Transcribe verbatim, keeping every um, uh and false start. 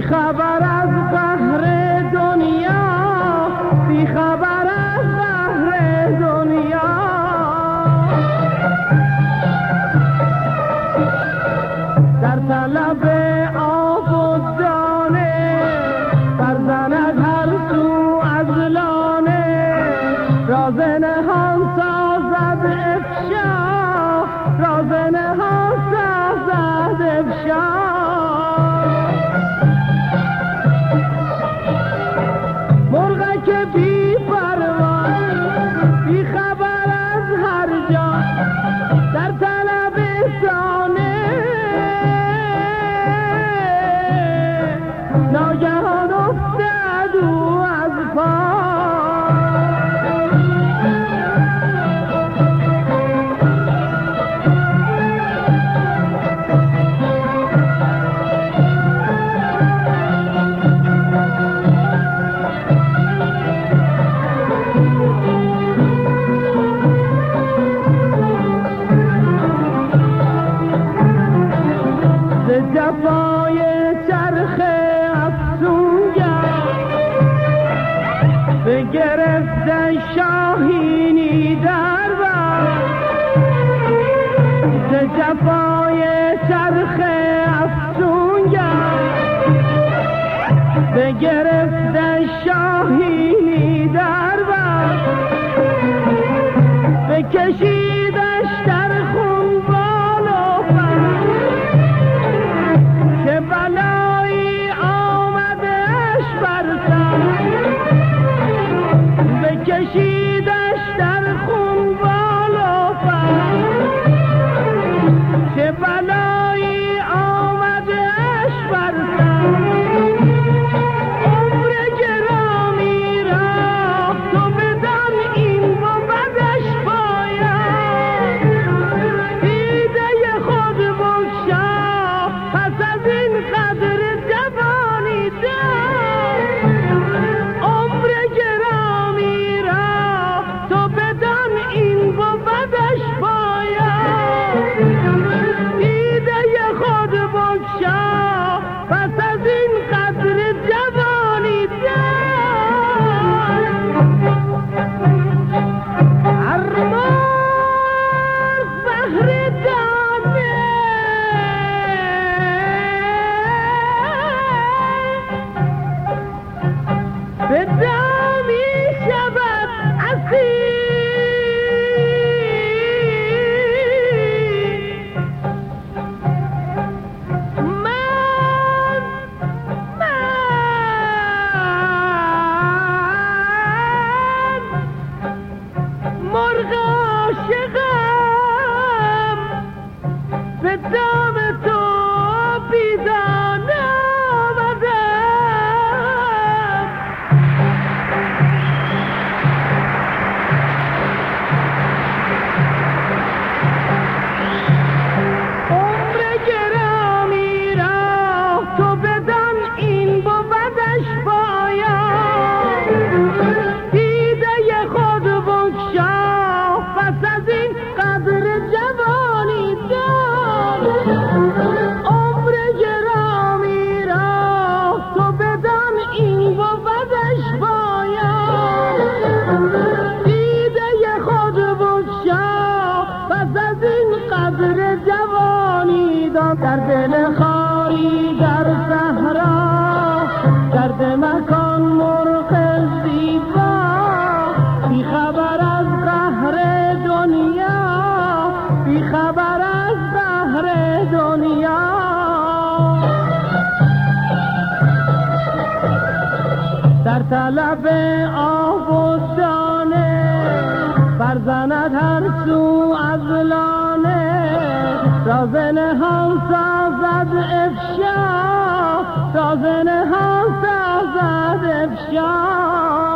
خبر از قهر دنیا، بی خبر از قهر دنیا. در طلب آب و دانه برزند هر سو از لانه، راز نهان سازد افشا، راز نهان سازد افشا. مرغک بی پرواز بی خبر از هر جا، در طلب دانه ناگهان افتاد او از پا. جفای چرخ افسونگر بگرفت شاهینی در بر، ز جفای چرخ افسونگر بگرفت شاهینی در بر، بکشیدش در خون بال و پر، که بلایی آمدش بر سر، بکشیدش در خون بال و پر، که بلایی آمدش بر سر. عمر گرامی را تو بدان این بودش باید، دیده خود بگشا پس از این قدر جوانی دار. عمر گرامی را تو بدان این بودش باید، دیده خود بگشا پس از این قدر جوانی دار. هر مرغ بهر دانه به دامی شود اسیر، من من مرغ عاشقم به دام تو بیدانه آمدم. عمر گرامی را تو بدان این بودش باید، دیده خود بگشا پس از این قدر جوانی دار. عمر گرامی را تو بدان این بودش باید، دیده خود بگشا پس از این قدر جوانی دار. در دل خاری در صحرا گرد مکان مرغ زیبا، بی خبر از قهر دنیا، بی خبر از قهر دنیا. در طلب آب و دانه برزند هر سو از لانه، راز نهان سازد افشا، راز نهان سازد افشا.